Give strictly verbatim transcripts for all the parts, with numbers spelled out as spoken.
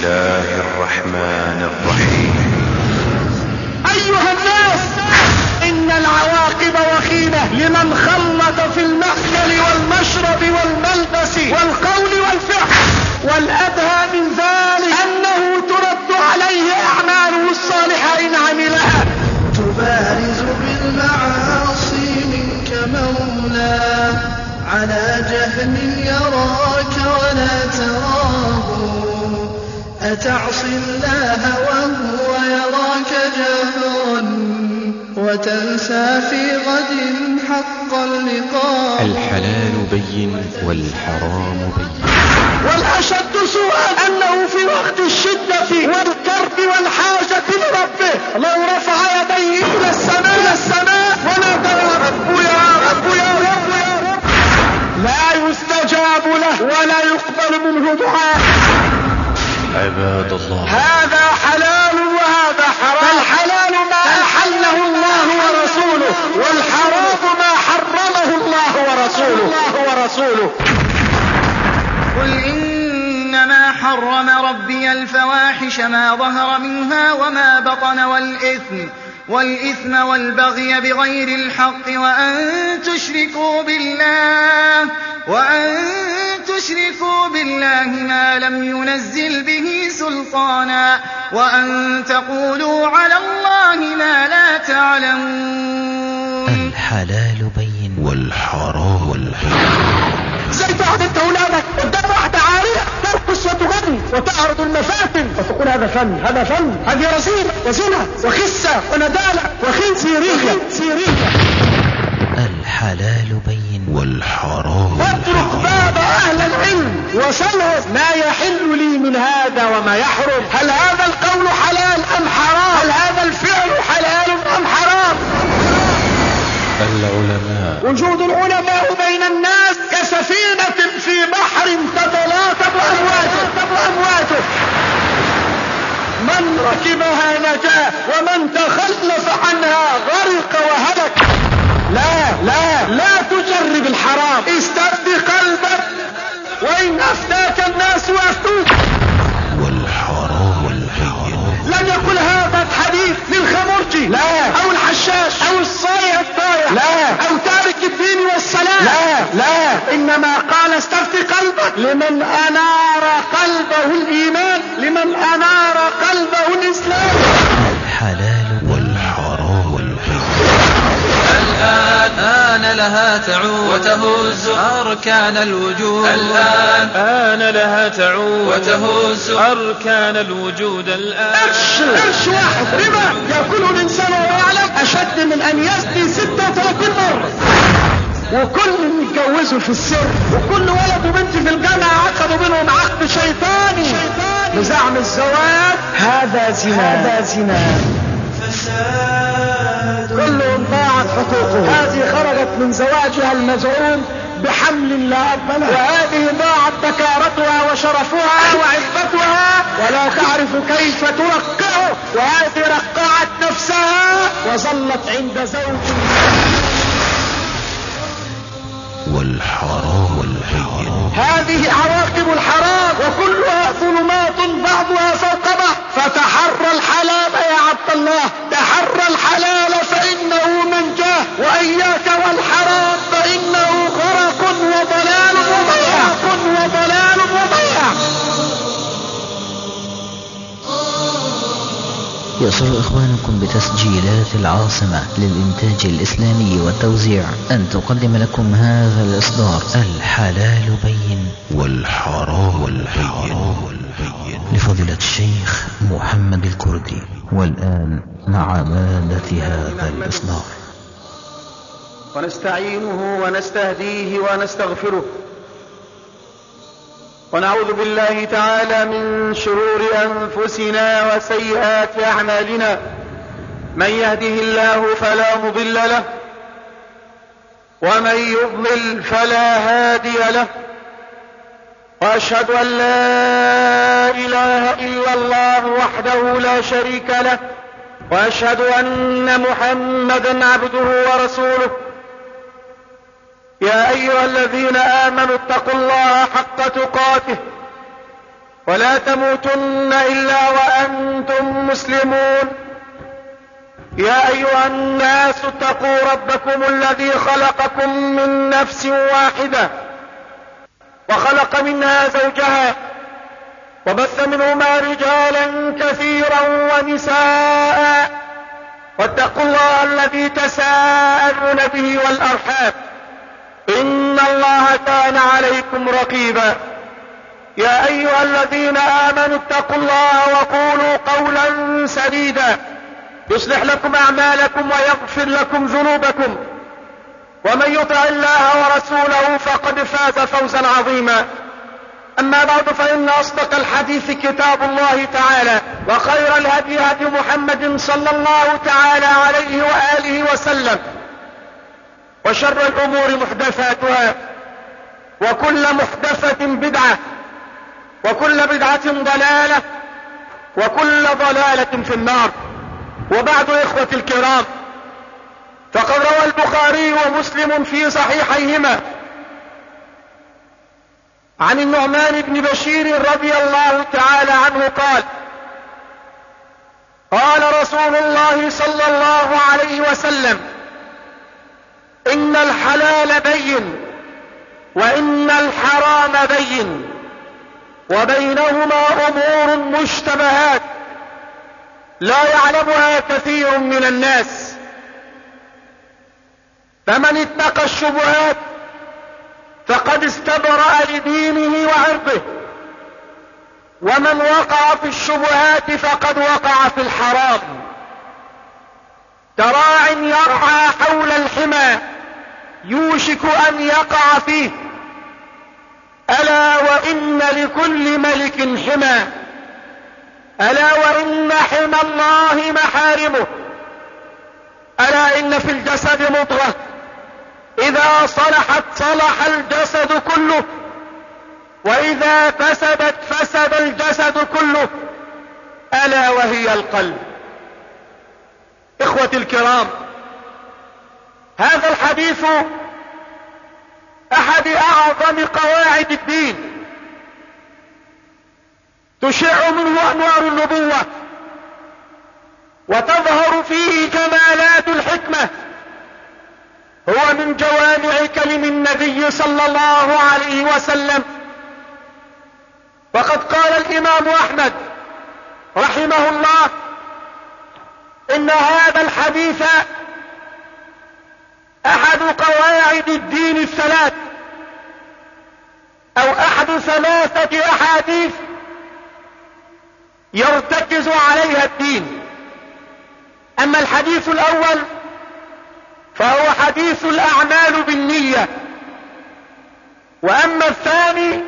الله الرحمن الرحيم. أيها الناس، إن العواقب وخيمة لمن خلط في المأكل والمشرب والملبس والقول والفعل، والأدهى من ذلك أنه ترد عليه أعماله الصالحة إن عملها. تبارز بالمعاصي منك مولاه، على جهل يراك ولا تراه، أتعصي الله وهو يراك جاهرا، وتنسى في غد حق اللقاء. الحلال بين والحرام بين. والأشد سوءا أنه في وقت الشدة والكرب والحاجة لربه لو رفع يديه إلى السماء إلى السماء ونادى يا رب يا رب يا رب يا رب لا يستجاب له ولا يقبل منه دعاء. عباد الله، هذا حلال وهذا حرام. فالحلال ما أحله الله ورسوله، والحرام ما حرمه الله ورسوله الله ورسوله. قل إنما حرم ربي الفواحش ما ظهر منها وما بطن والإثم والإثم والبغي بغير الحق وأن تشركوا بالله وأن تشركوا بالله ما لم ينزل به سلطانا وأن تقولوا على الله ما لا تعلمون. الحلال بين والحرام والحرام. زي تقعد انت اولادك قدام واحدة عارية ترقص وتغني وتعرض المفاتن وتقول هذا فن هذا فن هذه رذيلة وزنا وخسة وندالة وخنزيرية سيرية. الحلال بين والحرام. واترك باب اهل العلم وسلهم ما يحل لي من هذا وما يحرم. هل هذا القول حلال ام حرام؟ هل هذا الفعل حلال ام حرام؟ العلماء. وجود العلماء بين الناس كسفينة في بحر تتلاطم أمواجه أمواجه من ركبها نجا ومن تخلف عنها غرق وهلك. لا لا لا تجرب الحرام، استفد قلبك وإن أفتاك الناس وأفتوك. والحرام والحرام. لم يقل هذا الحديث للخمرجي لا، أو الحشاش أو الصايع الضايع لا، أو تارك الدين والصلاة لا لا، إنما قال استفت قلبك لمن أنار قلبه الإيمان، لمن أنار قلبه الإسلام. الحلال والحرام والحرام. الآن آن لها تعود وتهز أركان الوجود. الآن آن لها تعود وتهز أركان الوجود. الآن قرش قرش واحد ربا يأكله الإنسان ويعلم أشد من أن يزني ستة وثلاثين مرة. وكل يتجوزوا في السر، وكل ولد وبنت في الجامعة عقدوا بينهم عقد شيطاني بزعم الزواج. هذا زنا هذا زنا كلهم ضاعت حقوقهم. هذه خرجت من زواجها المزعوم بحمل لا أب له، وهذه ضاعت بكارتها وشرفها وعفتها ولا تعرف كيف ترقعه، وهذه رقعت نفسها وظلت عند زوج. والحرام والحرام. هذه عواقب الحرام وكلها ظلمات بعضها فوق بعض. فتحرى الحلال يا عبد الله، تحرى الحلال فإنه منجاه، وإياك والحرام فإنه غرق وضلال وضياع وضلال وضياع. يسر إخوانكم بتسجيلات العاصمة للإنتاج الإسلامي والتوزيع أن تقدم لكم هذا الإصدار الحلال بين والحرام والحرام لفضيلة الشيخ محمد الكردي. والآن مع مادة هذا الإصدار. ونستعينه ونستهديه ونستغفره، ونعوذ بالله تعالى من شرور أنفسنا وسيئات أعمالنا. من يهده الله فلا مضل له، ومن يضلل فلا هادي له، وأشهد أن لا إله إلا الله وحده لا شريك له، وأشهد أن محمدا عبده ورسوله. يا أيها الذين آمنوا اتقوا الله حق تقاته ولا تموتن إلا وأنتم مسلمون. يا أيها الناس اتقوا ربكم الذي خلقكم من نفس واحدة وخلق منها زوجها وبث منهما رجالا كثيرا ونساء واتقوا الله الذي تساءلون به والأرحام إن الله كان عليكم رقيبا. يا أيها الذين آمنوا اتقوا الله وقولوا قولا سديدا يصلح لكم أعمالكم ويغفر لكم ذنوبكم ومن يطع الله ورسوله فقد فاز فوزا عظيما. أما بعد فإن أصدق الحديث كتاب الله تعالى وخير الهدي هدي محمد صلى الله تعالى عليه وآله وسلم وشر الأمور محدثاتها وكل محدثة بدعة وكل بدعة ضلالة وكل ضلالة في النار. وبعد إخوة الكرام، فقد روى البخاري ومسلم في صحيحيهما عن النعمان بن بشير رضي الله تعالى عنه قال قال رسول الله صلى الله عليه وسلم: إن الحلال بين وإن الحرام بين وبينهما أمور مشتبهات لا يعلمها كثير من الناس، فمن اتقى الشبهات فقد استبرأ لدينه وعرضه، ومن وقع في الشبهات فقد وقع في الحرام. كراع يرعى حول الحمى يوشك أن يقع فيه، ألا وإن لكل ملك حمى، ألا وإن حمى الله محارمه، ألا إن في الجسد مضغة إذا صلحت صلح الجسد كله وإذا فسدت فسد الجسد كله، ألا وهي القلب. إخوتي الكرام، هذا الحديث أحد أعظم قواعد الدين تشع منه أنوار النبوة وتظهر فيه جمالات الحكمة. هو من جوامع كلم النبي صلى الله عليه وسلم. وقد قال الإمام أحمد رحمه الله إن هذا الحديث أحد قواعد الدين الثلاث، أو أحد ثلاثة أحاديث يرتكز عليها الدين. أما الحديث الأول فهو حديث الأعمال بالنية، وأما الثاني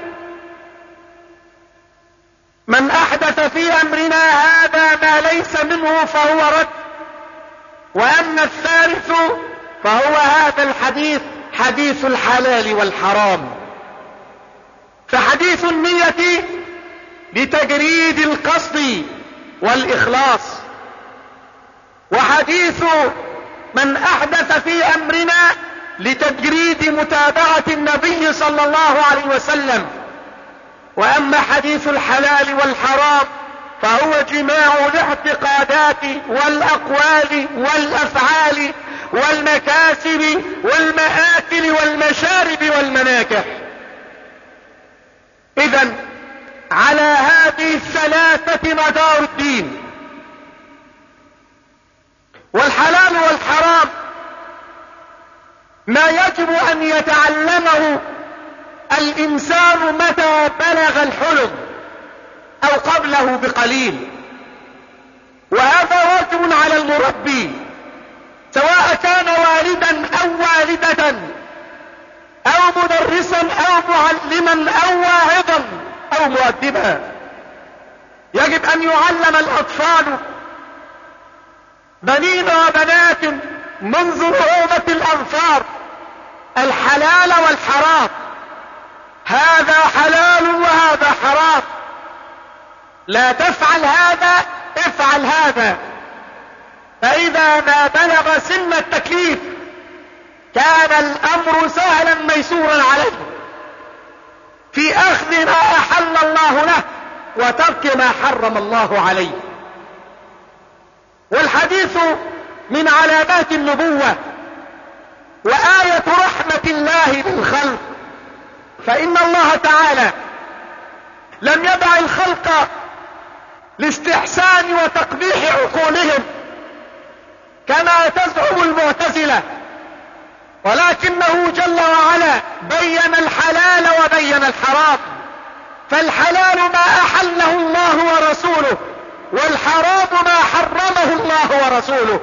من أحدث في أمرنا هذا ما ليس منه فهو رد، وأما الثالث فهو هذا الحديث حديث الحلال والحرام. فحديث النية لتجريد القصد والإخلاص، وحديث من أحدث في أمرنا لتجريد متابعة النبي صلى الله عليه وسلم. وأما حديث الحلال والحرام فهو جماع الاعتقادات والأقوال والأفعال والمكاسب والمآكل والمشارب والمناكح. إذن على هذه الثلاثة مدار الدين. والحلال والحرام ما يجب أن يتعلمه الإنسان متى بلغ الحلم أو قبله بقليل، وهذا واجب على المربي سواء كان والدا أو والدة أو مدرسا أو معلما أو واعظا أو مؤدبا. يجب أن يعلم الأطفال بنين وبنات منذ نعومة الأظفار الحلال والحرام. هذا حلال وهذا حرام، لا تفعل هذا افعل هذا. فإذا ما بلغ سن التكليف كان الأمر سهلا ميسورا عليه في أخذ ما أحل الله له وترك ما حرم الله عليه. والحديث من علامات النبوة وآية رحمة الله بالخلق، فإن الله تعالى لم يدع الخلق لاستحسان وتقبيح عقولهم كما تزعم المعتزلة، ولكنه جل وعلا بين الحلال وبين الحرام. فالحلال ما أحله الله ورسوله، والحرام ما حرمه الله ورسوله.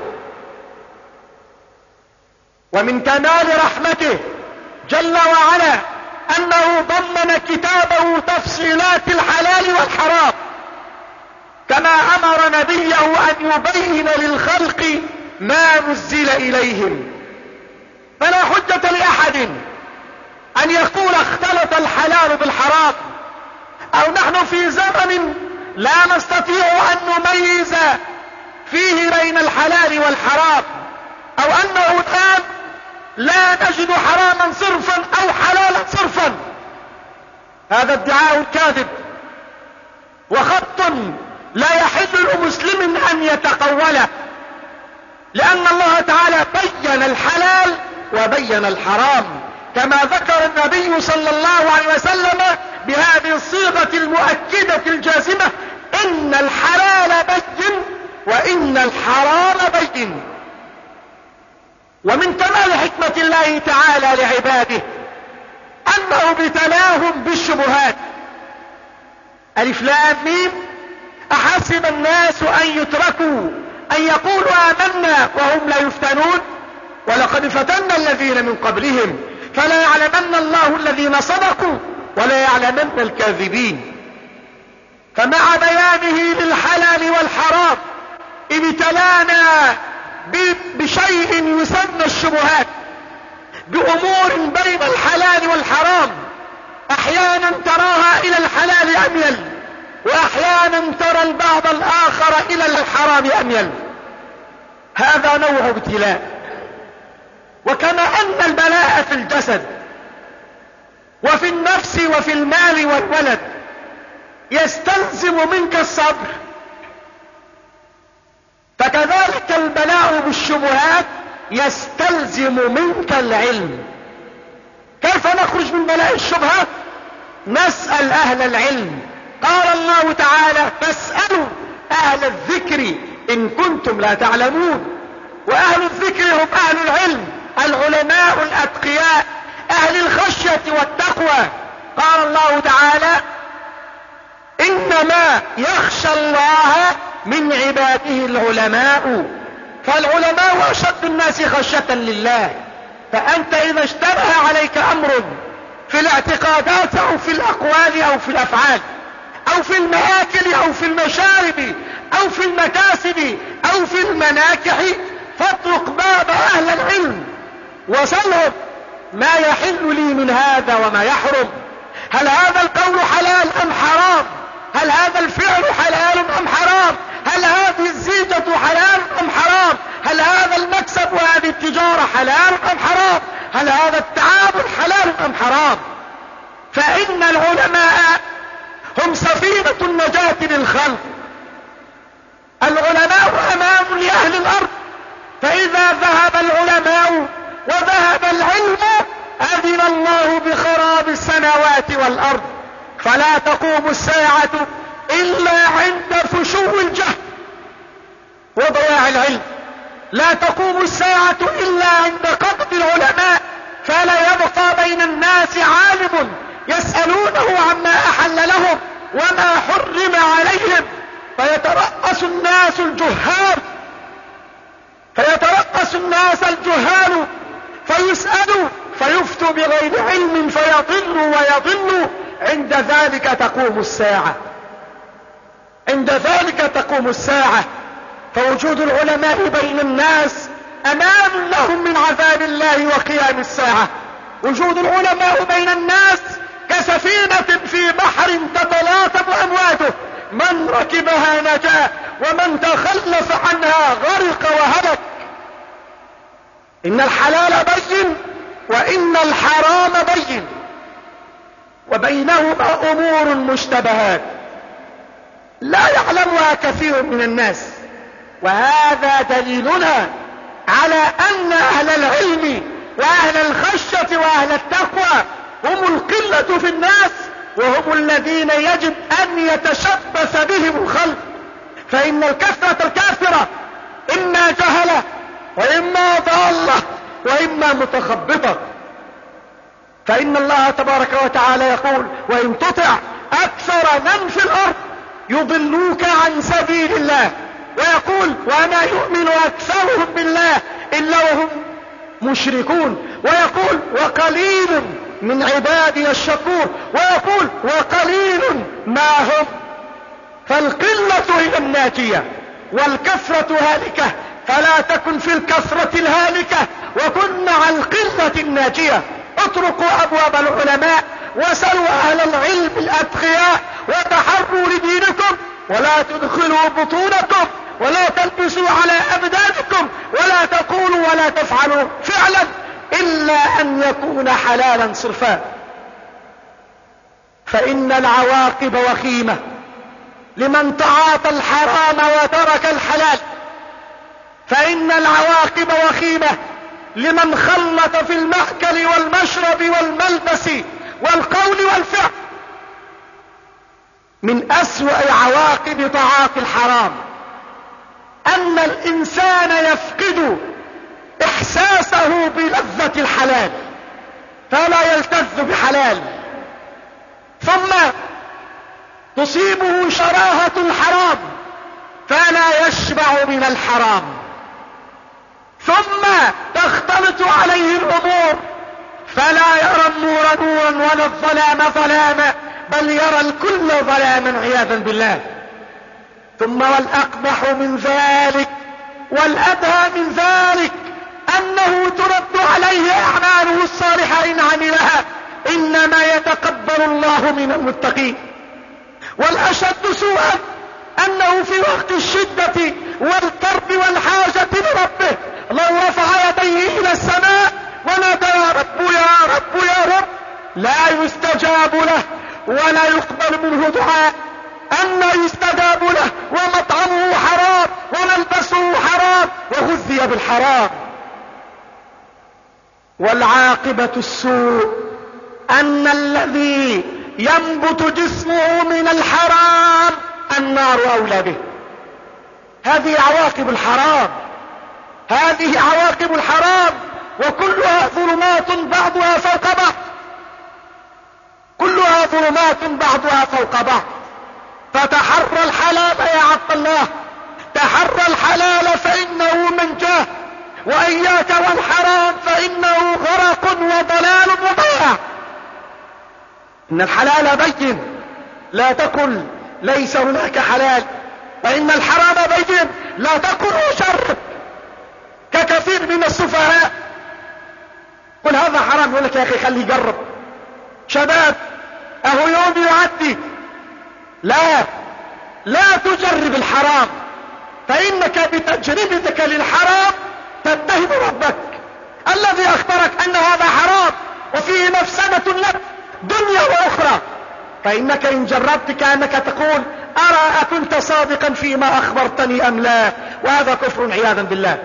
ومن كمال رحمته جل وعلا أنه ضمن كتابه تفصيلات الحلال والحرام، كما أمر نبيه أن يبين للخلق ما نزل إليهم. فلا حجة لأحد أن يقول اختلط الحلال بالحرام، أو نحن في زمن لا نستطيع أن نميز فيه بين الحلال والحرام، أو أنه الآن لا نجد حراما صرفا أو حلالا صرفا. هذا ادعاء كاذب وخط لا يحل لمسلم أن يتقوله، لأن الله تعالى بين الحلال وبين الحرام، كما ذكر النبي صلى الله عليه وسلم بهذه الصيغة المؤكدة الجازمة: إن الحلال بين وإن الحرام بين. ومن كمال حكمة الله تعالى لعباده أنه ابتلاهم بالشبهات. ألف لام ميم: أحسب الناس أن يتركوا أن يقولوا آمنا وهم لا يفتنون ولقد فتنا الذين من قبلهم فلا يعلمن الله الذين صدقوا ولا يعلمن الكاذبين. فمع بيانه للحلال والحرام ابتلانا بشيء يسمى الشبهات، بأمور بين الحلال والحرام، أحيانا تراها إلى الحلال أميل، وأحيانا ترى البعض الآخر إلى الحرام أميل. هذا نوع ابتلاء. وكما أن البلاء في الجسد وفي النفس وفي المال والولد يستلزم منك الصبر، فكذلك البلاء بالشبهات يستلزم منك العلم. كيف نخرج من بلاء الشبهات؟ نسأل أهل العلم. قال الله تعالى: فاسألوا أهل الذكر إن كنتم لا تعلمون. وأهل الذكر هم أهل العلم، العلماء الأتقياء، أهل الخشية والتقوى. قال الله تعالى: إنما يخشى الله من عباده العلماء. فالعلماء أشد الناس خشية لله. فأنت إذا اشتبه عليك أمر في الاعتقادات أو في الأقوال أو في الأفعال أو في المآكل أو في المشارب أو في المكاسب أو في المناكح، فاطرق باب أهل العلم وسلهم: ما يحل لي من هذا وما يحرم؟ هل هذا القول حلال أم حرام؟ هل هذا الفعل حلال أم حرام؟ هل هذه الزيجة حلال أم حرام؟ هل هذا المكسب وهذه التجارة حلال أم حرام؟ هل هذا التعامل حلال أم حرام؟ فإن العلماء هم سفينة النجاة للخلق. العلماء أمان لأهل الأرض، فإذا ذهب العلماء وذهب العلم أذن الله بخراب السماوات والأرض. فلا تقوم الساعة إلا عند فشو الجهل وضياع العلم. لا تقوم الساعة إلا عند قبض العلماء، فلا يبقى بين الناس عالم يسألونه عما أحل لهم وما حرم عليهم، فيترأس الناس الجهال فيترأس الناس الجهال فيسألوا فيفتوا بغير علم فيضلوا ويضلوا. عند ذلك تقوم الساعة عند ذلك تقوم الساعة. فوجود العلماء بين الناس أمان لهم من عذاب الله وقيام الساعة. وجود العلماء بين الناس كسفينة في بحر تتلاطم أمواجه، من ركبها نجا ومن تخلف عنها غرق وهلك. إن الحلال بين وإن الحرام بين، وبينهما أمور مشتبهات. لا يعلمها كثير من الناس. وهذا دليلنا على أن أهل العلم وأهل الخشية وأهل التقوى هم القلة في الناس، وهم الذين يجب أن يتشبث بهم الخلق. فإن الكثرة الكافرة إما جهلة وإما ضالة وإما متخبطة. فإن الله تبارك وتعالى يقول: وإن تطع أكثر من في الأرض يضلوك عن سبيل الله. ويقول: وما يؤمن أكثرهم بالله إلا وهم مشركون. ويقول: وقليل من عبادي الشكور. ويقول: وقليل ما هم. فالقلة هي الناجية والكثرة هالكة، فلا تكن في الكثرة الهالكة وكن مع القلة الناجية. اتركوا أبواب العلماء وسلوا أهل العلم الأتقياء وتحروا لدينكم، ولا تدخلوا بطونكم ولا تلبسوا على أبدانكم ولا تقولوا ولا تفعلوا فعلا إلا أن يكون حلالا صرفا. فإن العواقب وخيمة لمن تعاطى الحرام وترك الحلال. فإن العواقب وخيمة لمن خلط في المأكل والمشرب والملبس والقول والفعل. من أسوأ عواقب تعاطي الحرام أن الإنسان يفقد إحساسه بلذة الحلال فلا يلتذ بحلال، ثم تصيبه شراهة الحرام فلا يشبع من الحرام، ثم تختلط عليه الأمور فلا يرى النور نورا ولا الظلام ظلاما، بل يرى الكل ظلاما عياذا بالله. ثم والأقبح من ذلك والأدهى من ذلك أنه ترد عليه أعماله الصالحة إن عملها، إنما يتقبل الله من المتقين. والأشد سوءا أنه في وقت الشدة والكرب والحاجة لربه لو رفع يديه إلى السماء ونادى: يا رب يا رب يا رب، لا يستجاب له ولا يقبل منه دعاء. أن يستجاب له ومطعمه حرام وملبسه حرام وغذي بالحرام. والعاقبة السوء أن الذي ينبت جسمه من الحرام النار أولى به. هذه عواقب الحرام، هذه عواقب الحرام، وكلها ظلمات بعضها فوق بعض، كلها ظلمات بعضها فوق بعض. فتحرى الحلال يا عبد الله، تحرى الحلال فإنه منجاه، وإياك والحرام فإنه غرق وضلال وضياع. إن الحلال بين، لا تقل ليس هناك حلال، فإن الحرام بين، لا تقل شر ككثير من السفهاء. قل هذا حرام، يقول لك يا أخي خلي يجرب، شباب أهو يوم يعدي. لا لا تجرب الحرام، فإنك بتجربتك للحرام تتهم ربك الذي أخبرك أن هذا حرام وفيه مفسدة لك دنيا وأخرى. فإنك إن جربت كأنك تقول: أرى أكنت صادقا فيما أخبرتني أم لا، وهذا كفر عياذا بالله.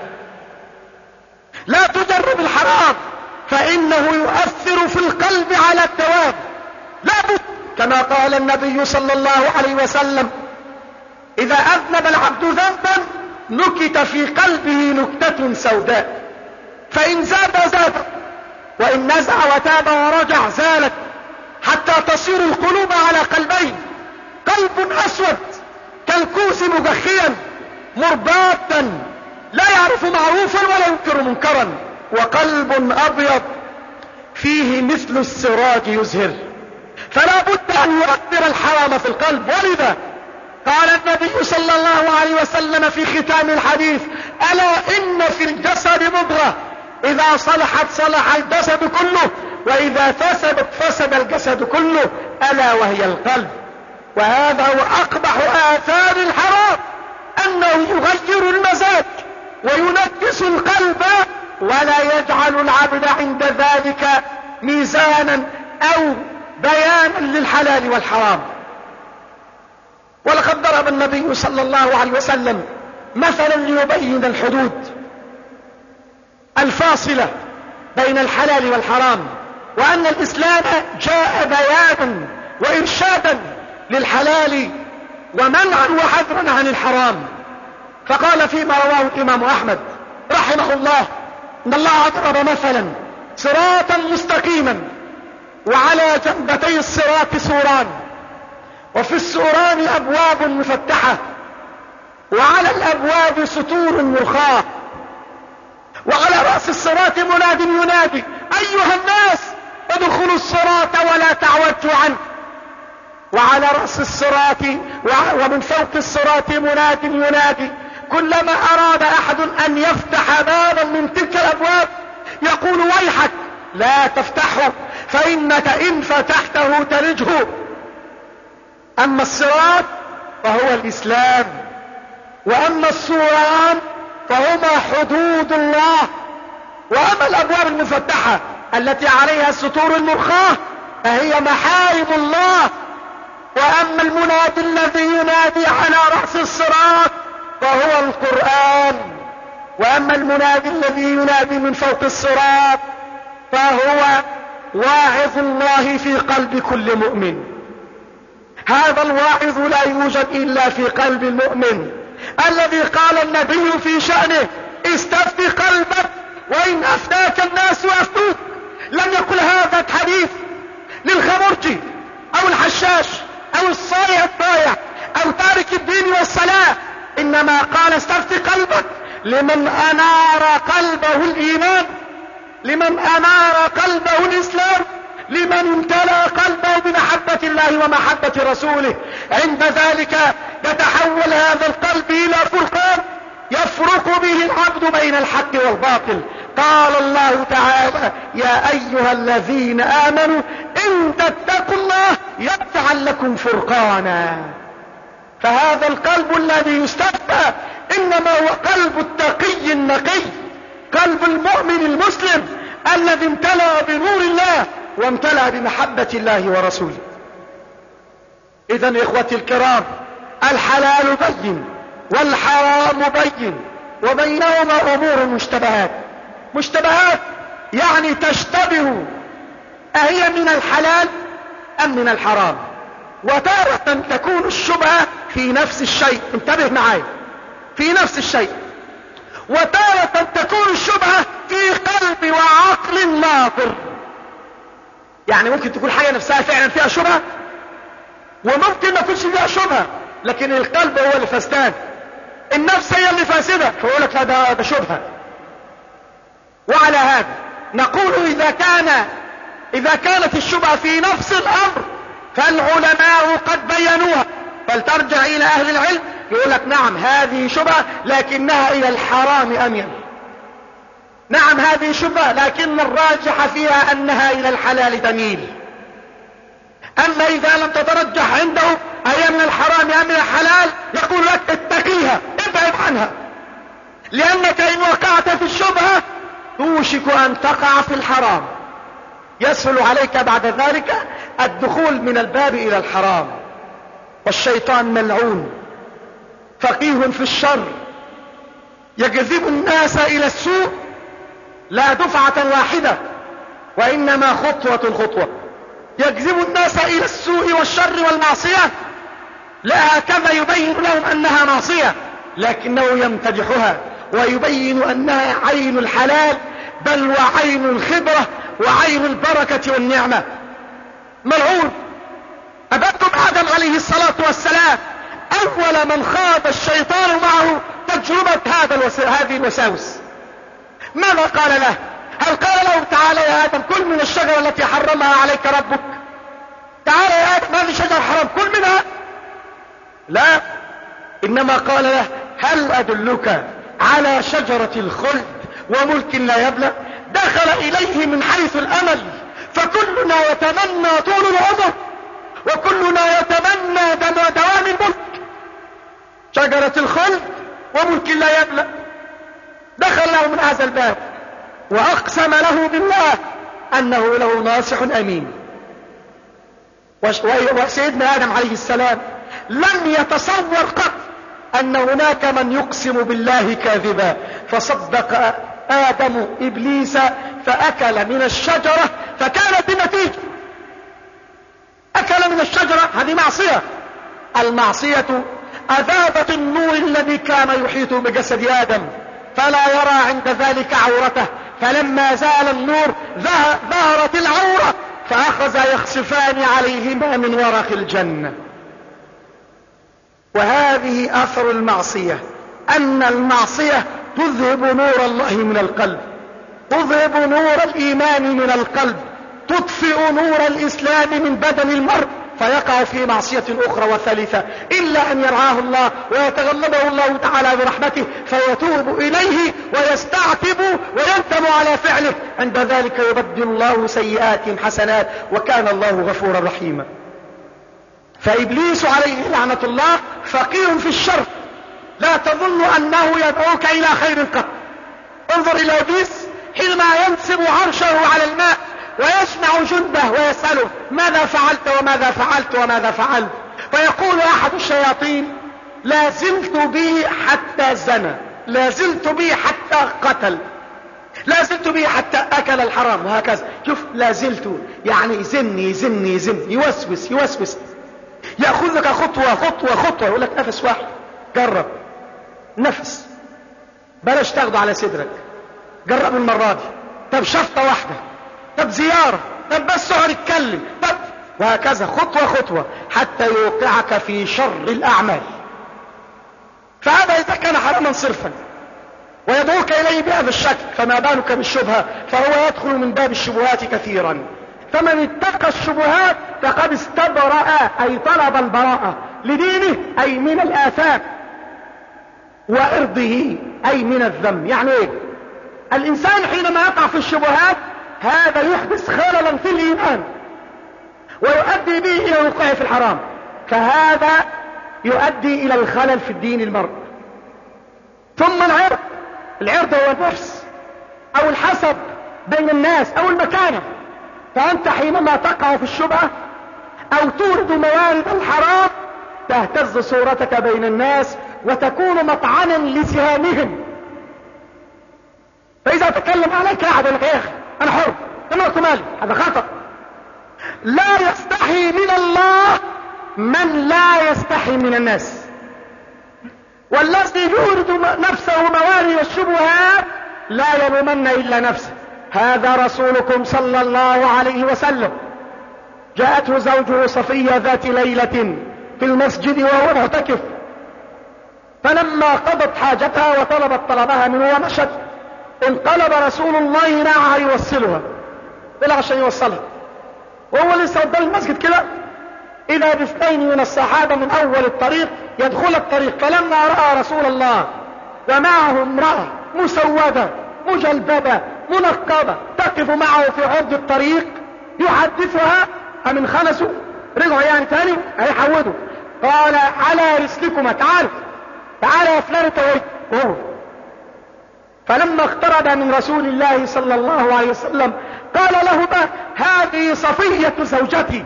لا تجرب الحرام فإنه يؤثر في القلب على الدوام. لا بد، كما قال النبي صلى الله عليه وسلم: إذا أذنب العبد ذنبا نكت في قلبه نكتة سوداء، فإن زاد زاد، وإن نزع وتاب ورجع زالت، حتى تصير القلوب على قلبين: قلب أسود كالكوس مجخيا مرباطا لا يعرف معروفا ولا ينكر منكرا، وقلب أبيض فيه مثل السراج يزهر. فلا بد أن يؤثر الحرام في القلب. ولذا قال النبي صلى الله عليه وسلم في ختام الحديث: ألا إن في الجسد مضغة إذا صلحت صلح الجسد كله، وإذا فسدت فسد الجسد كله، ألا وهي القلب. وهذا هو أقبح آثار الحرام، أنه يغير المزاج وينكس القلب، ولا يجعل العبد عند ذلك ميزانا أو بيانا للحلال والحرام. ولقد ضرب النبي صلى الله عليه وسلم مثلا ليبين الحدود الفاصلة بين الحلال والحرام، وأن الإسلام جاء بيانا وإرشادا للحلال ومنعا وحذرا عن الحرام. فقال فيما رواه الإمام أحمد رحمه الله إن الله ضرب مثلا صراطا مستقيما وعلى جنبتي الصراط سوران وفي السوران أبواب مفتحة وعلى الأبواب سطور مرخاة وعلى رأس الصراط مناد ينادي أيها الناس ادخلوا الصراط ولا تعوجوا عنه. وعلى رأس الصراط ومن فوق الصراط مناد ينادي كلما أراد أحد أن يفتح بابا من تلك الأبواب يقول ويحك لا تفتحه فإنك إن فتحته تلجه. أما الصراط فهو الإسلام، وأما السوران فهما حدود الله، وأما الأبواب المفتحة التي عليها السطور المرخاة فهي محارم الله. وأما المنادي الذي ينادي على رأس الصراط فهو القرآن، وأما المنادي الذي ينادي من فوق الصراط فهو واعظ الله في قلب كل مؤمن. هذا الواعظ لا يوجد إلا في قلب المؤمن الذي قال النبي في شأنه استفتي قلبك وإن أفتاك الناس يفتوك. لم يقل هذا الحديث للخمرجي أو الحشاش أو الصايع الضايع أو تارك الدين والصلاة، إنما قال استفتي قلبك لمن أنار قلبه الإيمان، لمن أنار قلبه الإسلام، لمن امتلأ قلبه بمحبة الله ومحبة رسوله. عند ذلك يتحول هذا القلب إلى فرقان يفرق به العبد بين الحق والباطل. قال الله تعالى يا أيها الذين آمنوا إن تتقوا الله يجعل لكم فرقانا. فهذا القلب الذي يستفتى إنما هو قلب التقي النقي، قلب المؤمن المسلم الذي امتلأ بنور الله وامتلأ بمحبة الله ورسوله. إذن إخوتي الكرام الحلال بين والحرام بين وبينهما أمور مشتبهات. مشتبهات يعني تشتبه أهي من الحلال أم من الحرام. وتارة تكون الشبهة في نفس الشيء، انتبه معي، في نفس الشيء. وتارة تكون الشبهة في قلب وعقل ناظر. يعني ممكن تكون حاجة نفسها فعلا فيها شبهة وممكن ما تكونش فيها شبهة لكن القلب هو اللي فسدان، النفس هي اللي فاسدة فيقول لك هذا ده شبهة. وعلى هذا نقول إذا كان إذا كانت الشبهة في نفس الأمر فالعلماء قد بينوها، فلترجع إلى أهل العلم يقول لك نعم هذه شبهة لكنها إلى الحرام أميل، نعم هذه شبهة لكن الراجح فيها أنها إلى الحلال تميل. أما إذا لم تترجح عنده هي من الحرام أم من الحلال يقول لك اتقيها ابعد عنها، لأنك إن وقعت في الشبهة توشك أن تقع في الحرام، يسهل عليك بعد ذلك الدخول من الباب إلى الحرام. والشيطان ملعون فقيه في الشر يجذب الناس إلى السوء لا دفعة واحدة وإنما خطوة خطوة، يجذب الناس إلى السوء والشر والمعصية لا هكذا يبين لهم أنها معصية لكنه يمتدحها ويبين أنها عين الحلال بل وعين الخبرة وعين البركة والنعمة. ملعون. أبدكم آدم عليه الصلاة والسلام أول من خاض الشيطان معه تجربة هذا الوس... هذه الوساوس. ماذا قال له؟ هل قال له تعالى يا آدم كل من الشجرة التي حرمها عليك ربك؟ تعالى يا آدم هذه شجرة حرام كل منها؟ لا، إنما قال له هل أدلك على شجرة الخلد وملك لا يبلى؟ دخل إليه من حيث الأمل، فكلنا يتمنى طول العمر وكلنا يتمنى دوام الملك، شجرة الخلد وملك لا يبلى. دخل له من هذا الباب وأقسم له بالله أنه له ناصح أمين. وسيدنا آدم عليه السلام لم يتصور قط ان هناك من يقسم بالله كاذبا، فصدق ادم ابليس فاكل من الشجرة، فكانت النتيجة اكل من الشجرة. هذه معصية. المعصية اذابت النور الذي كان يحيط بجسد ادم، فلا يرى عند ذلك عورته، فلما زال النور ظهرت العورة، فاخذ يخسفان عليهما من ورق الجنة. وهذه اثر المعصية، ان المعصية تذهب نور الله من القلب، تذهب نور الايمان من القلب، تطفئ نور الاسلام من بدن المرء، فيقع في معصية اخرى وثالثة، الا ان يرعاه الله ويتغلبه الله تعالى برحمته فيتوب اليه ويستعتب ويندم على فعله، عند ذلك يبدل الله سيئاتهم حسنات، وكان الله غفورا رحيما. فابليس عليه لعنة الله فقير في الشر، لا تظن انه يدعوك الى خير قط. انظر الى ابليس حينما ينصب عرشه على الماء ويسمع جنده ويسأله ماذا فعلت وماذا فعلت وماذا فعلت، فيقول احد الشياطين لا زلت به حتى زنى، لا زلت به حتى قتل، لا زلت به حتى اكل الحرام، وهكذا. شوف، لا زلت يعني يزن يزن يزن، يوسوس يوسوس، يأخذ لك خطوة خطوة خطوة، يقول لك نفس واحد، جرب نفس، بلاش تاخده على صدرك، جرب المرة دي، طب شفطة واحدة، طب زيارة، طب بس اقعد اتكلم، طب، وهكذا خطوة خطوة حتى يوقعك في شر الأعمال. فهذا إذا كان حراما صرفا ويدعوك إليه بهذا الشكل، فما بالك بالشبهة، فهو يدخل من باب الشبهات كثيرا. فمن اتقى الشبهات فقد استبرأ، أي طلب البراءة لدينه، أي من الآثام، وإرضه، أي من الذم. يعني إيه؟ الإنسان حينما يقع في الشبهات هذا يحدث خللا في الإيمان ويؤدي به إلى وقوعه في الحرام، فهذا يؤدي إلى الخلل في الدين المرء. ثم العرض، العرض هو النفس أو الحسب بين الناس أو المكانة. فأنت حينما تقع في الشبهة أو تورد موارد الحرام تهتز صورتك بين الناس وتكون مطعنا لسهامهم. فإذا تكلم عليك أحد يقول لك يا أخي أنا حر، أنا مالي، هذا خطأ. لا يستحي من الله من لا يستحي من الناس، والذي يورد نفسه موارد الشبهات لا يلومن إلا نفسه. هذا رسولكم صلى الله عليه وسلم جاءته زوجه صفية ذات ليلة في المسجد وهو معتكف، فلما قضت حاجتها وطلبت طلبها منه ومشت، انقلب رسول الله معها يوصلها، طلع عشان يوصلها، وهو لسه قدام المسجد كده إذا باثنين من الصحابة من أول الطريق يدخل الطريق، فلما رأى رسول الله ومعه امرأة مسودة مجلببة منقبة تقف معه في عرض الطريق يحدثها، أمن خلصوا رجعوا يعني تاني هيحودوا، قال على رسلكما، تعالوا تعالوا يا فلان توي. فلما اقترب من رسول الله صلى الله عليه وسلم قال له هذه صفية زوجتي.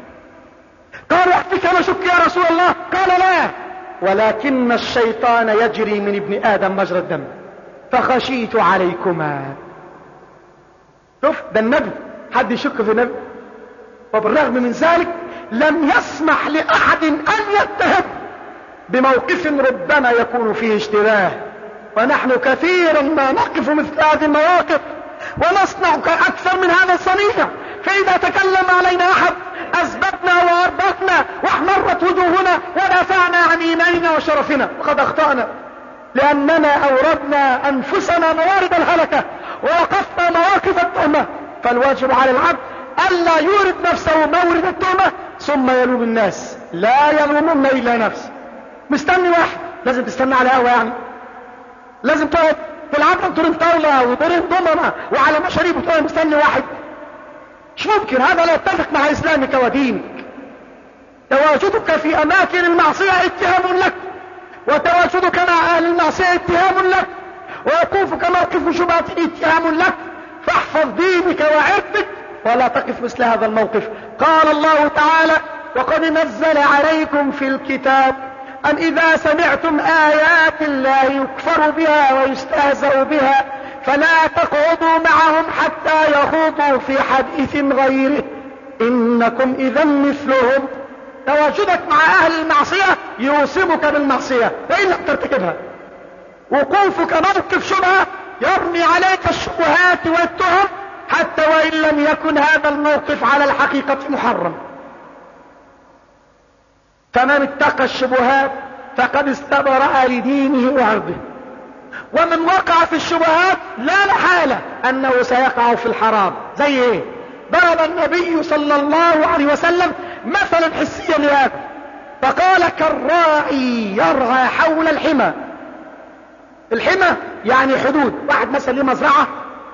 قال احفك انا شك يا رسول الله، قال لا، ولكن الشيطان يجري من ابن آدم مجرى الدم فخشيت عليكما. شوف ده النبي، حد يشك في النبي؟ وبالرغم من ذلك لم يسمح لأحد أن يتهم بموقف ربما يكون فيه اشتباه، ونحن كثيرا ما نقف مثل هذه المواقف ونصنع أكثر من هذا الصنيع، فإذا تكلم علينا أحد أثبتنا وأربطنا واحمرت وجوهنا ودافعنا عن إيماننا وشرفنا، وقد أخطأنا لأننا أوردنا أنفسنا موارد الهلكة ووقفنا مواقف التهمة. فالواجب على العبد ألا يورد نفسه مورد التهمة ثم يلوم الناس، لا يلومن إلا نفسه. مستني واحد، لازم تستنى على قهوة يعني، لازم تقعد تلعب لك دورين طاولة ودورين ضمنة وعلى مشاريب وتقعد مستني واحد، مش ممكن. هذا لا يتفق مع إسلامك ودينك. تواجدك في أماكن المعصية اتهام لك، وتواجدك مع أهل المعصية اتهام لك، ووقوفك موقف شبهة اتهام لك. فاحفظ دينك وعرضك ولا تقف مثل هذا الموقف. قال الله تعالى وقد نزل عليكم في الكتاب أن إذا سمعتم آيات الله يكفر بها ويستهزأ بها فلا تقعدوا معهم حتى يخوضوا في حديث غيره إنكم إذا مثلهم. تواجدك مع أهل المعصية يوصمك بالمعصية فإن لم ترتكبها. وقوفك موقف شبهة يرمي عليك الشبهات والتهم حتى وإن لم يكن هذا الموقف على الحقيقة محرم. فمن اتقى الشبهات فقد استبرأ لدينه وعرضه، ومن وقع في الشبهات لا محالة أنه سيقع في الحرام. زي ايه؟ ضرب النبي صلى الله عليه وسلم مثلا حسيا لهذا فقال كالراعي يرعى حول الحمى. الحمى يعني حدود. واحد مثلا له مزرعة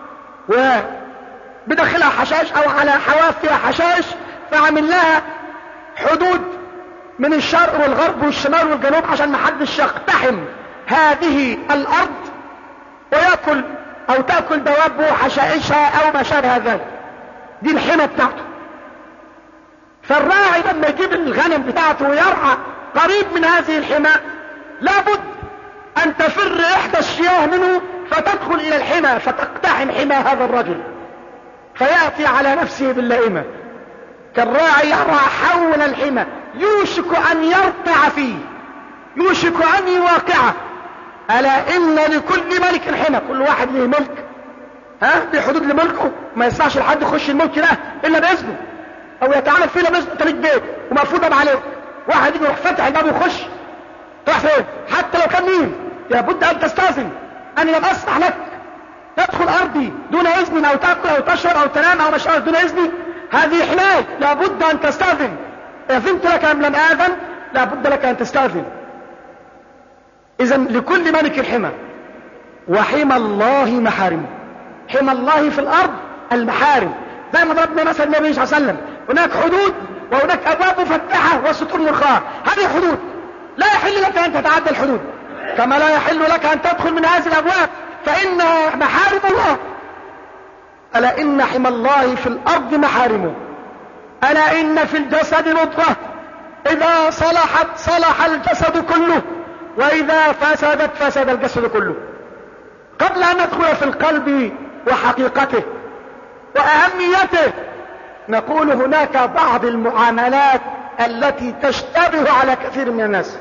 وبدخلها حشائش او على حواف فيها حشائش فعمل لها حدود من الشرق والغرب والشمال والجنوب عشان ما حدش يقتحم هذه الارض ويأكل او تأكل دوابه وحشائشها او ما شابه ذلك. دي الحمى بتاعته. فالراعي لما يجيب الغنم بتاعته ويرعى قريب من هذه الحمى لابد ان تفر احدى الشياه منه فتدخل الى الحمى فتقتحم حمى هذا الرجل فيأتي على نفسه باللائمة. كالراعي يرعى حول الحمى يوشك ان يرتع فيه، يوشك ان يواقعه. الا ان لكل ملك حمى، كل واحد له ملك ها بحدود لملكه، ما يسعش لحد يخش الملك ده الا باذنه او يتعامل فيه الا باذنه. انت ليك بيت ومفروض عليه، واحد يجي يروح فتح الباب ويخش راح فين؟ حتى لو كان مين لابد ان تستاذن. انا لم اسمح لك تدخل ارضي دون اذن او تاكل او تشرب او تنام او مشاعر دون اذني، هذه حماية لابد ان تستاذن. اذنت لك ام لم اذن لابد لك ان تستاذن. اذا لكل ملك حمى، وحمى الله محارمه. حمى الله في الارض المحارم، زي ما ضربنا مثلا النبي صلى الله عليه وسلم هناك حدود وهناك ابواب مفتحه وستور مرخاه. هذه حدود لا يحل لك ان تتعدى الحدود، كما لا يحل لك ان تدخل من هذه الابواب فانها محارم الله. الا ان حمى الله في الارض محارمه. الا ان في الجسد مضغه اذا صلحت صلح الجسد كله واذا فسدت فسد الجسد كله. قبل ان ندخل في القلب وحقيقته واهميته نقول هناك بعض المعاملات التي تشتبه على كثير من الناس.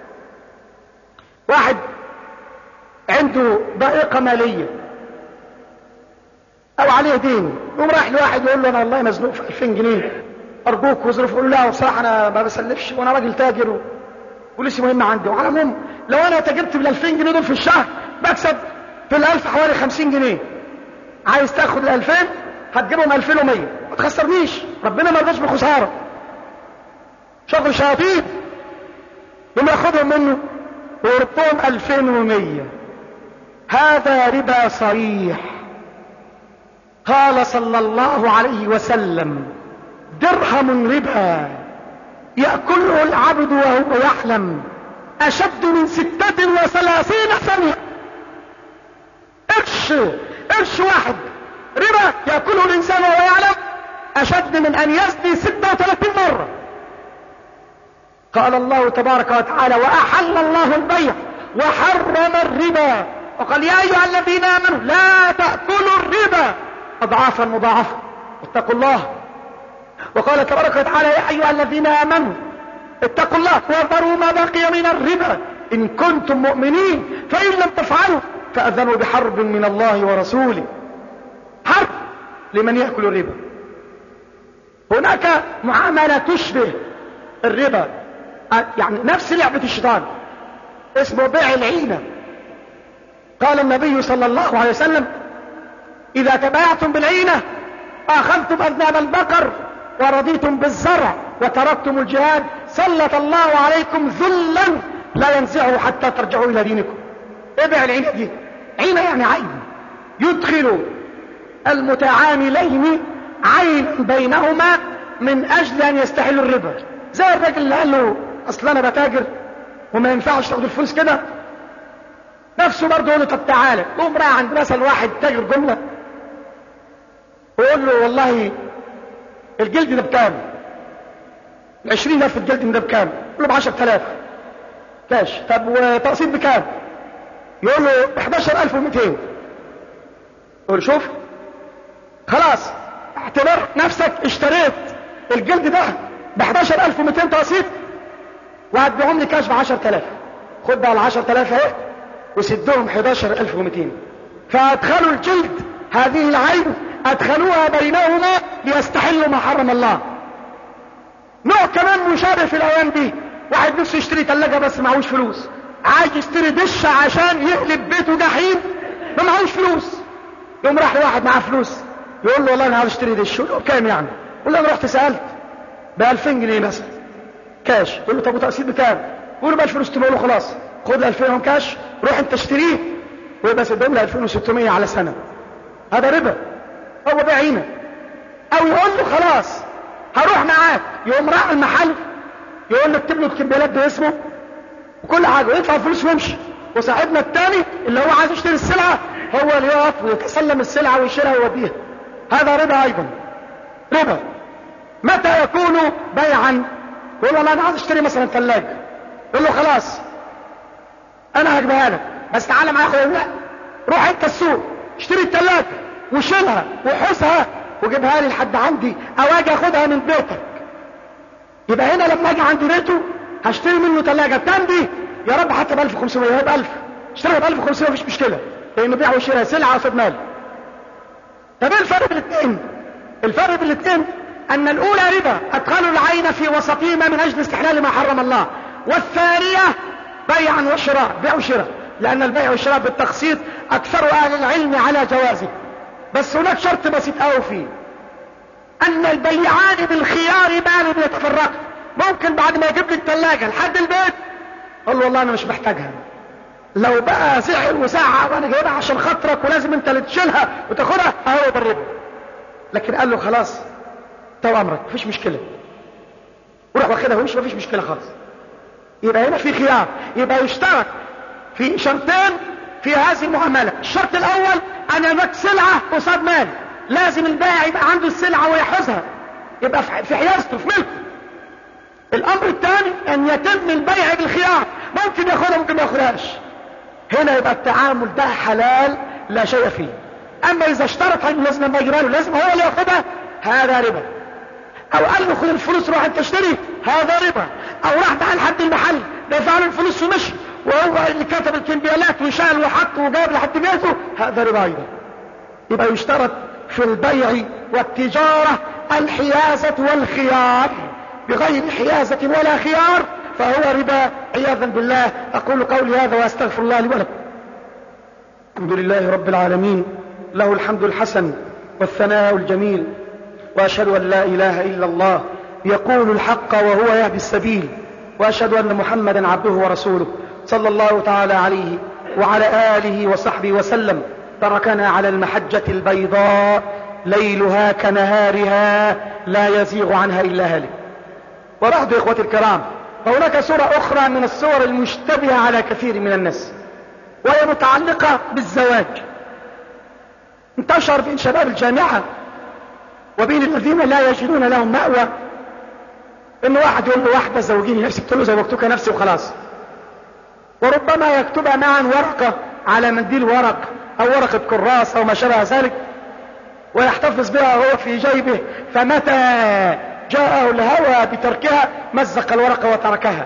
واحد عنده ضائقة مالية او عليه دين، يقوم رايح لواحد يقول له انا والله مزنوق في ألفين جنيه ارجوك وظروف. يقول له لا بصراحه انا ما بسلفش وانا راجل تاجر ولسه مهم عندي، وعلى العموم لو انا تاجرت بال ألفين جنيه دول في الشهر بكسب في الألف حوالي خمسين جنيه. عايز تاخد الألفين هتجيبهم ألفين ومية ما تخسرنيش، ربنا ما رضاش بخساره. شغل شياطين يوم ياخدهم منه ويردهم ألفين ومية. هذا ربا صريح. قال صلى الله عليه وسلم درهم ربا يأكله العبد وهو يحلم أشد من ستة وثلاثين سنة. قرش قرش واحد ربا يأكله الإنسان وهو يعلم أشد من أن يزني ستة وثلاثين مرة. قال الله تبارك وتعالى وأحل الله البيع وحرم الربا وقال يا أيها الذين آمنوا لا تأكلوا الربا أضعافا مضاعفة اتقوا الله. وقال تبارك وتعالى يا أيها الذين آمنوا اتقوا الله وذروا ما بقي من الربا إن كنتم مؤمنين فإن لم تفعلوا فأذنوا بحرب من الله ورسوله. حرب لمن يأكل الربا. هناك معاملة تشبه الربا، يعني نفس لعبة الشيطان، اسمه بيع العينة. قال النبي صلى الله عليه وسلم إذا تبايعتم بالعينة أخذتم أذناب البقر ورضيتم بالزرع وتركتم الجهاد سلط الله عليكم ذلا لا ينزعه حتى ترجعوا إلى دينكم. ابع العينة دي، عينة يعني عين، يدخل المتعاملين عين بينهما من أجل أن يستحلوا الربا. زي الراجل اللي قال له أصل أنا بتاجر وما ينفعش تاخد الفلوس كده، نفسه برضه يقول له طب تعالى. قوم رايح عند مثلا واحد تاجر جملة ويقول له والله الجلد ده بكام؟ عشرين الف الجلد من ده بكام؟ يقول له ب عشرة آلاف كاش. طب وتقسيط بكام؟ يقول له ب احداشر الف ومئتين. يقول شوف خلاص اعتبر نفسك اشتريت الجلد ده ب احداشر الف ومئتين تقسيط وهتبيعهم لي كاش ب عشرة آلاف. خد بقى ال عشرة آلاف اهي وسدهم احداشر الف ومئتين. فادخلوا الجلد هذه العين ادخلوها بينهما ليستحلوا ما حرم الله. نوع كمان مشابه في الايام دي، واحد نفسه يشتري ثلاجه بس معهوش فلوس، عايز يشتري دش عشان يقلب بيته جحيم ما معهوش فلوس. يوم راح لواحد معاه فلوس يقول له والله انا عايز اشتري دش. يقول له بكام يعني؟ يقول له انا رحت سالت ب ألفين جنيه مثلا كاش. يقول له طب وتقسيط بكام؟ يقول له بقى الفلوس تقول له خلاص خد ألفين كاش روح انت اشتريه ويبقى سدهم له ألفين وستمية على سنه. هذا ربا، هو بيع عينه. او يقول له خلاص هروح معاك، يقوم راح المحل يقول له اكتب له الكمبيالات باسمه وكل حاجه ويدفع الفلوس ويمشي، وصاحبنا الثاني اللي هو عايز يشتري السلعه هو اللي يقف ويتسلم السلعه ويشيلها ويوديها. هذا ربا ايضا، ربا. متى يكون بيعا؟ يقول له انا عايز اشتري مثلا ثلاجه، يقول له خلاص انا هجيبها لك بس تعالى معايا خد. لا، روح انت السوق اشتري الثلاجه وشيلها وحوسها وجيبها لي لحد عندي او اجي اخدها من بيتك. يبقى هنا لما اجي عند بيته هشتري منه ثلاجه بكام دي؟ يا رب حتى ب ألف وخمسمية، هي ب ألف اشتريها ب ألف وخمسمية مفيش مشكله، لانه بيع وشراء سلعه وصد مال. طب ايه الفرق بين الاثنين؟ الفرق بين الاثنين ان الاولى ربا ادخلوا العين في وسطهما من اجل استحلال ما حرم الله، والثانيه بيعا وشراء، بيع وشراء، لان البيع والشراء بالتقسيط اكثر اهل العلم على جوازه. بس هناك شرط بسيط قوي فيه، ان البيعان بالخيار ما لم يتفرقا. ممكن بعد ما يجيب لي الثلاجه لحد البيت اقول له والله انا مش محتاجها، لو بقى سعر وساعه وانا جايبها عشان خاطرك ولازم انت اللي تشيلها وتاخدها اهو بالربا. لكن قال له خلاص تو امرك مفيش مشكله، وروح واخدها ومش مفيش مشكله خالص. يبقى هنا في خيار، يبقى يشترط في شرطين في هذه المعامله. الشرط الاول ان هناك سلعه قصاد مال، لازم البائع يبقى عنده السلعه ويحوزها، يبقى في حيازته في ملكه. الامر الثاني ان يتم البيع بالخيار، ممكن ياخدها ممكن ما ياخدهاش. هنا يبقى التعامل ده حلال لا شيء فيه. اما اذا اشترط ان لازم لما يجرى له لازم هو اللي ياخدها هذا ربا، او قال له خد الفلوس روح انت اشتري هذا ربا، او راح بقى لحد المحل دفع له الفلوس ومشي وهو اللي كتب الكمبيالات وشال وحط وجاب لحد بيته هذا ربا ايضا. يبقى يشترط في البيع والتجاره الحيازه والخيار، بغير حيازه ولا خيار فهو ربا عياذا بالله. اقول قولي هذا واستغفر الله لي ولكم. الحمد لله رب العالمين، له الحمد الحسن والثناء الجميل، واشهد ان لا اله الا الله يقول الحق وهو يهدي السبيل، واشهد ان محمدا عبده ورسوله صلى الله تعالى عليه وعلى اله وصحبه وسلم. تركنا على المحجة البيضاء ليلها كنهارها لا يزيغ عنها الا هالك. وبعد اخوتي الكرام، فهناك سورة اخرى من الصور المشتبهة على كثير من الناس، وهي متعلقة بالزواج. انتشر بين شباب الجامعة وبين الذين لا يجدون لهم مأوى ان واحد يقول له واحدة زوجيني نفسك، تقول له زوجتك نفسي وخلاص، وربما يكتبها معا ورقة على منديل ورق او ورقة كراس او ما شابه ذلك، ويحتفظ بها هو في جيبه، فمتى جاءه الهوى بتركها مزق الورقة وتركها.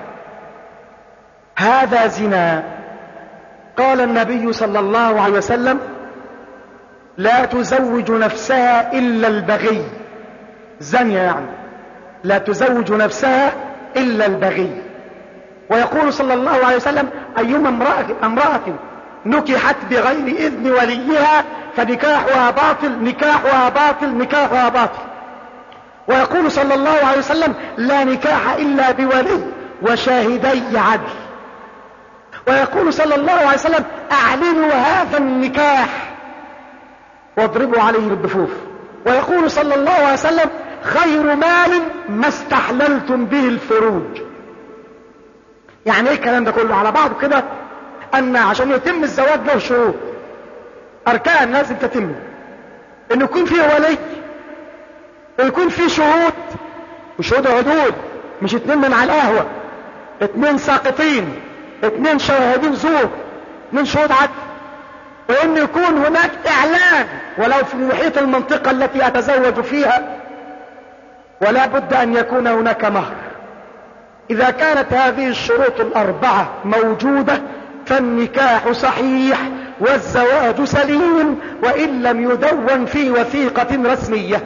هذا زنا. قال النبي صلى الله عليه وسلم لا تزوج نفسها الا البغي، زانية يعني، لا تزوج نفسها الا البغي. ويقول صلى الله عليه وسلم ايما امرأة, امرأة نكحت بغير اذن وليها فنكاحها باطل نكاحها باطل نكاحها باطل. ويقول صلى الله عليه وسلم لا نكاح الا بولي وشاهدي عدل. ويقول صلى الله عليه وسلم اعلنوا هذا النكاح واضربوا عليه بالضفوف. ويقول صلى الله عليه وسلم خير مال ما استحللتم به الفروج. يعني ايه الكلام ده كله على بعضه كده؟ ان عشان يتم الزواج له شروط، اركان لازم تتم، ان يكون فيه ولي ويكون فيه شهود وشهود عدول مش اتنين من على القهوة، اتنين ساقطين، اتنين شواهدين زور، اتنين شهود عدل. وان يكون هناك اعلان ولو في محيط المنطقة التي اتزوج فيها، ولا بد ان يكون هناك مهر. اذا كانت هذه الشروط الاربعة موجودة فالنكاح صحيح والزواج سليم، وان لم يدون في وثيقة رسمية.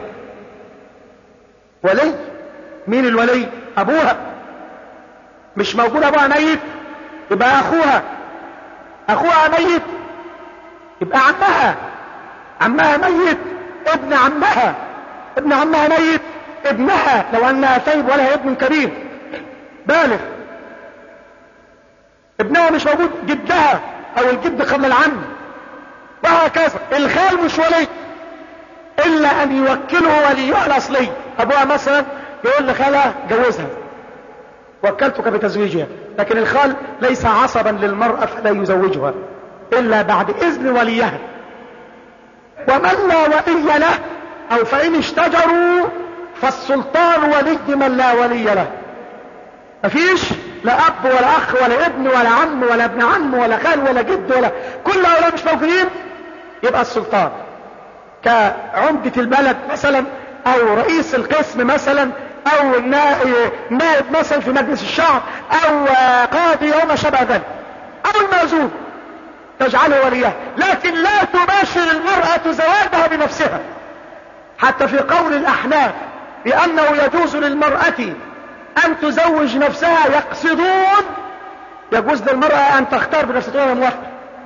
ولي، مين الولي؟ ابوها. مش موجود ابوها ميت يبقى اخوها، اخوها ميت يبقى عمها، عمها ميت ابن عمها، ابن عمها ميت ابنها لو انها ثيب ولها ابن كبير بالغ. ابنها مش موجود جدها او الجد قبل العم، وهكذا. الخال مش ولي الا ان يوكله وليها الاصلي. ابوها مثلا يقول لخالها جوزها، وكلتك بتزويجها، لكن الخال ليس عصبا للمرأة فلا يزوجها الا بعد اذن وليها. ومن لا ولي له او فان اشتجروا فالسلطان ولي من لا ولي له. مفيش لا اب ولا اخ ولا ابن ولا عم ولا ابن عم ولا خال ولا جد ولا كل هؤلاء مش موجودين، يبقى السلطان كعمدة البلد مثلا او رئيس القسم مثلا او نائب مثلا في مجلس الشعب او قاضي او ما شابه ذلك او المأذون تجعله وليها. لكن لا تباشر المرأة زواجها بنفسها، حتى في قول الاحناف بانه يجوز للمرأة ان تزوج نفسها، يقصدون يجوز للمرأة ان تختار بنفسها موافقة،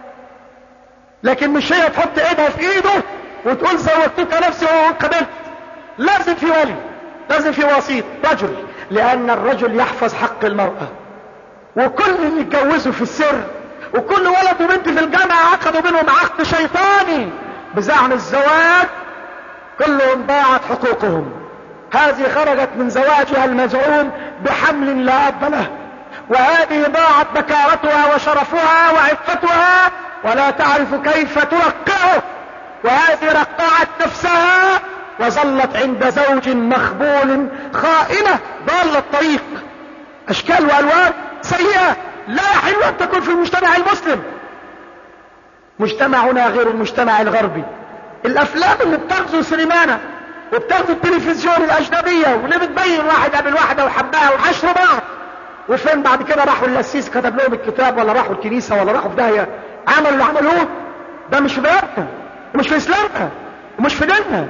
لكن مش هي تحط ايدها في ايده وتقول زوجتك نفسي وقبلت. لازم في ولي، لازم في وسيط رجل، لان الرجل يحفظ حق المرأة. وكل اللي اتجوزوا في السر وكل ولد وبنت في الجامعة عقدوا بينهم عقد شيطاني بزعم الزواج، كلهم ضاعت حقوقهم. هذه خرجت من زواجها المزعوم بحمل لا أب له، وهذه ضاعت بكارتها وشرفها وعفتها ولا تعرف كيف ترقعه، وهذه رقعت نفسها وظلت عند زوج مخبول خائنة ضال الطريق. اشكال والوان سيئة لا يحل ان تكون في المجتمع المسلم. مجتمعنا غير المجتمع الغربي. الافلام اللي بتغزو سينمانا وبتغزو التلفزيون الاجنبية واللي بتبين واحد قبل واحدة وحبها وحشروا بعض، وفين بعد كده راحوا للسيس كتب لهم الكتاب، ولا راحوا الكنيسة، ولا راحوا في داهية عملوا اللي عملوه. ده مش في بلادنا ومش في اسلامنا ومش في ديننا.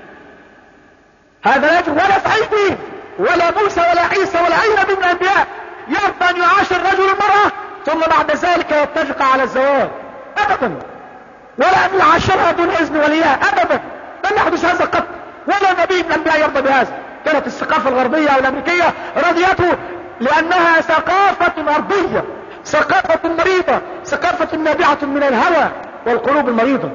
هذا لا يجب ولا في اي دين، ولا موسى ولا عيسى ولا اي نبي من الانبياء يرضى ان يعاشر رجل المرأة ثم بعد ذلك يتفق على الزواج ابدا، ولا ان يعاشرها دون اذن وليها ابدا. لن يحدث هذا قط، ولا نبي من الانبياء يرضى بهذا. كانت الثقافة الغربية او الامريكية رضيته لانها ثقافة غربية، ثقافة مريضة، ثقافة نابعة من الهوى والقلوب المريضة.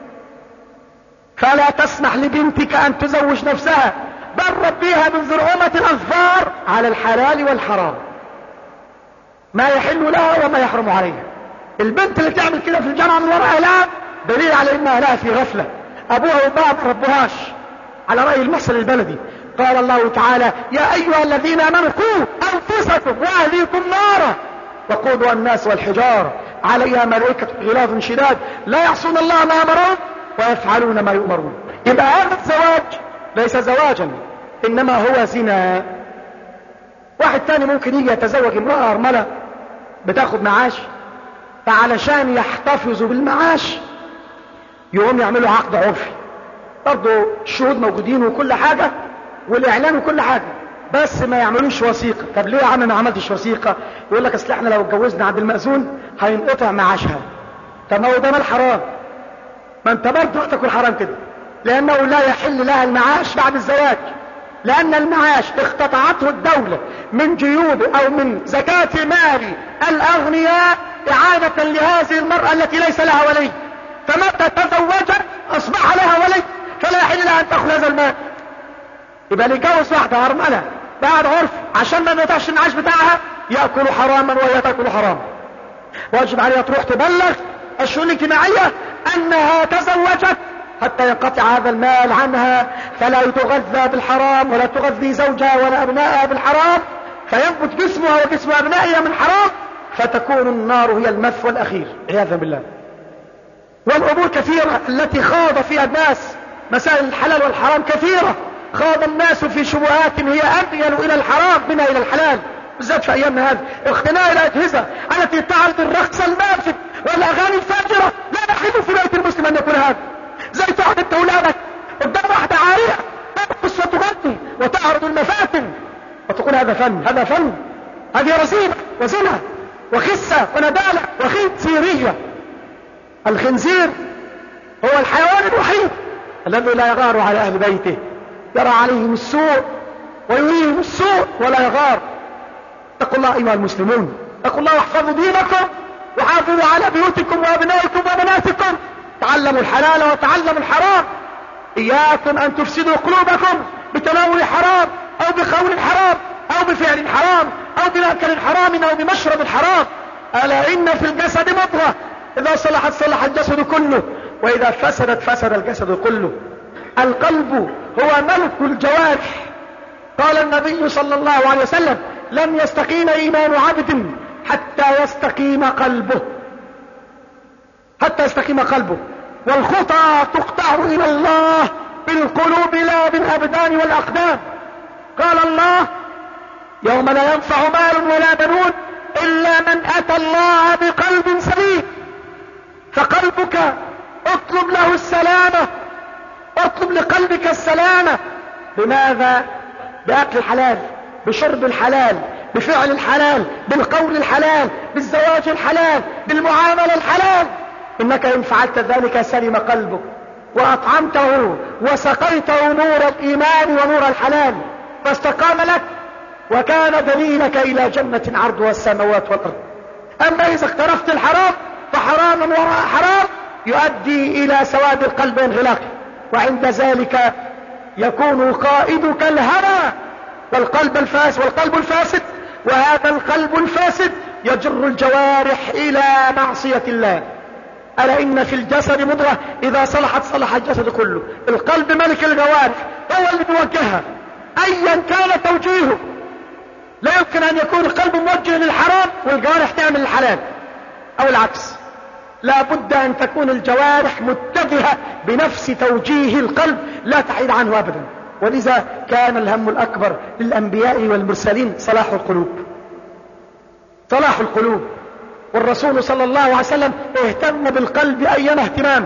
فلا تسمح لبنتك ان تزوج نفسها، بل ربيها من ذرعمة الاظفار على الحلال والحرام، ما يحل لها وما يحرم عليها. البنت اللي تعمل كده في الجامعة من وراء اهلها دليل على انها لها في غفلة، ابوها وابوها ما ربوهاش على رأي المثل البلدي. قال الله تعالى: يا ايها الذين امنوا قوا انفسكم واهليكم نارا وقودها الناس والحجارة عليها ملائكة غلاظ شداد لا يعصون الله ما امرهم ويفعلون ما يؤمرون. يبقى هذا الزواج ليس زواجا، انما هو زنا. واحد تاني ممكن يجي يتزوج امرأة ارملة بتاخد معاش، فعلشان يحتفظوا بالمعاش يقوم يعملوا عقد عرفي، برضه الشهود موجودين وكل حاجة والاعلان وكل حاجة، بس ما يعملوش وثيقة. طب ليه يا عم ما عملتش وثيقة؟ يقول لك اصل احنا لو اتجوزنا عند المأذون هينقطع معاشها. طب ما هو ده مال حرام، ما انت برضه هتاكل حرام كده، لانه لا يحل لها المعاش بعد الزواج، لان المعاش اقتطعته الدولة من جيوب او من زكاة مال الاغنياء اعانة لهذه المرأة التي ليس لها ولي، فمتى تزوجت اصبح لها ولي، فلا يحل لها ان تاخذ هذا المال. يبقى اللي يتجوز واحدة ارملة بعد عرف عشان ما ينقطعش المعاش بتاعها ياكل حراما وهي تاكل حراما، واجب عليها تروح تبلغ الشؤون الاجتماعية انها تزوجت حتى ينقطع هذا المال عنها، فلا تغذى بالحرام ولا تغذي زوجها ولا ابنائها بالحرام، فينبت جسمها وجسم أبنائها من حرام، فتكون النار هي المثوى الأخير عياذا بالله. والأمور كثيرة التي خاض فيها الناس، مسائل الحلال والحرام كثيرة، خاض الناس في شبهات هي أميل إلى الحرام منها إلى الحلال، بالذات في أيامنا هذه. اقتناء الأجهزة التي تعرض الرقص المافد والأغاني الفاجرة، لا نحل في بيت المسلم أن يكون هذا. زي تعرض أولادك قدام واحدة عارية ترقص وتغني وتعرض المفاتن وتقول هذا فن، هذا فن، هذه رذيلة وزنا وخسة وندالة وخنزيرية. الخنزير هو الحيوان الوحيد الذي لا يغار على أهل بيته، يرى عليهم السوء ويريهم السوء ولا يغار. اتقوا الله أيها المسلمون، اتقوا الله واحفظوا دينكم وحافظوا على بيوتكم وأبنائكم وبناتكم. تعلموا الحلال وتعلموا الحرام. إياكم أن تفسدوا قلوبكم بتناول حرام أو بقول حرام أو بفعل حرام أو بمأكل حرام أو بمشرب حرام. ألا إن في الجسد مضغة إذا صلحت صلح الجسد كله وإذا فسدت فسد الجسد كله. القلب هو ملك الجوارح. قال النبي صلى الله عليه وسلم لن يستقيم إيمان عبد حتى يستقيم قلبه، حتى يستقيم قلبه. والخطى تقطع إلى الله بالقلوب لا بالأبدان والأقدام. قال الله يوم لا ينفع مال ولا بنون إلا من أتى الله بقلب سليم. فقلبك اطلب له السلامة، اطلب لقلبك السلامة. بماذا؟ بأكل الحلال، بشرب الحلال، بفعل الحلال، بالقول الحلال، بالزواج الحلال، بالمعاملة الحلال. إنك إن فعلت ذلك سلم قلبك وأطعمته وسقيته نور الإيمان ونور الحلال فاستقام لك وكان دليلك إلى جنة عرضها السماوات والأرض. أما إذا اقترفت الحرام فحرام وراء حرام يؤدي إلى سواد القلب انغلاقه، وعند ذلك يكون قائدك الهوى والقلب الفاسد والقلب الفاسد وهذا القلب الفاسد يجر الجوارح إلى معصية الله. ألا إن في الجسد مضغة إذا صلحت صلح الجسد كله. القلب ملك الجوارح، هو اللي بيوجهها أيا كان توجيهه. لا يمكن أن يكون القلب موجه للحرام والجوارح تعمل الحلال أو العكس. لا بد أن تكون الجوارح متجهة بنفس توجيه القلب لا تحيد عنه أبدا. ولذا كان الهم الأكبر للأنبياء والمرسلين صلاح القلوب، صلاح القلوب. والرسول صلى الله عليه وسلم اهتم بالقلب أيما اهتمام،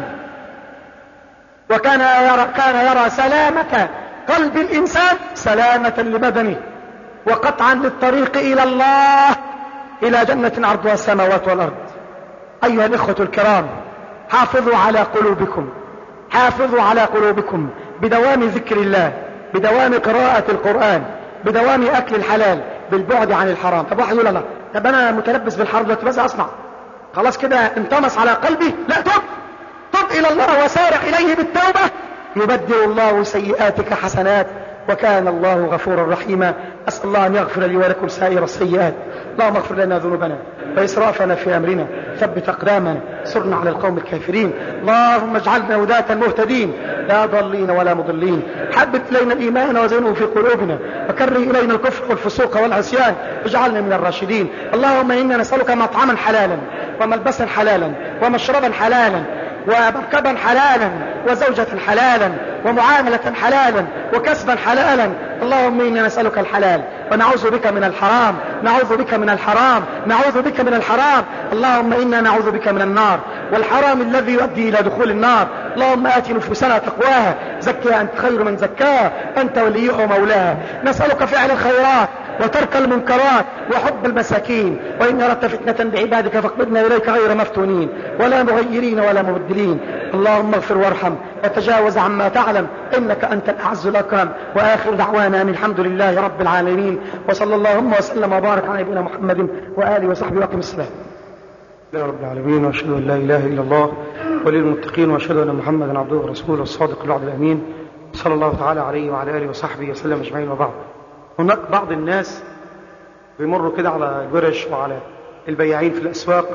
وكان يرى, كان يرى سلامة قلب الإنسان سلامة لبدنه وقطعا للطريق إلى الله إلى جنة عرضها السماوات والأرض. أيها الإخوة الكرام، حافظوا على قلوبكم، حافظوا على قلوبكم بدوام ذكر الله، بدوام قراءة القرآن، بدوام أكل الحلال، بالبعد عن الحرام. طب واحد يقول الله طب أنا متلبس بالحرام دلوقتي ماذا أصنع؟ خلاص كده انطمس على قلبي. لا، تب تب إلى الله وسارع إليه بالتوبة يبدل الله سيئاتك حسنات وكان الله غفورا رحيما. أسأل الله أن يغفر لي ولكم سائر السيئات. اللهم اغفر لنا ذنوبنا وإسرافنا في أمرنا، ثبت أقدامنا، صرنا على القوم الكافرين. اللهم اجعلنا هداة مهتدين لا ضالين ولا مضلين. حبب إلينا الإيمان وزينه في قلوبنا وكره إلينا الكفر والفسوق والعصيان واجعلنا من الراشدين. اللهم إنا نسألك مطعما حلالا وملبسا حلالا ومشربا حلالا ومركبا حلالا وزوجة حلالا ومعاملة حلالا وكسبا حلالا. اللهم إنا نسألك الحلال ونعوذ بك من الحرام، نعوذ بك من الحرام، نعوذ بك من الحرام. اللهم إنا نعوذ بك من النار والحرام الذي يؤدي إلى دخول النار. اللهم آت نفوسنا تقواها، زكها أنت خير من زكاها، أنت وليها ومولاها. نسألك فعل الخيرات وترك المنكرات وحب المساكين. وإن أردت فتنة بعبادك فاقبضنا إليك غير مفتونين ولا مغيرين ولا مبدلين. اللهم اغفر وارحم وتجاوز عما تعلم إنك أنت الأعز الأكرم. وآخر دعوانا أن الحمد لله رب العالمين وصلى اللهم وسلم وبارك على نبينا محمد وآله وصحبه وقم السلام. لله رب العالمين وأشهد أن لا إله إلا الله ولي المتقين وأشهد أن محمدا عبده ورسوله الصادق الوعد الأمين صلى الله تعالى عليه وعلى آله وصحبه وسلم أجمعين. وبعد، هناك بعض الناس بيمروا كده على الورش وعلى البياعين في الأسواق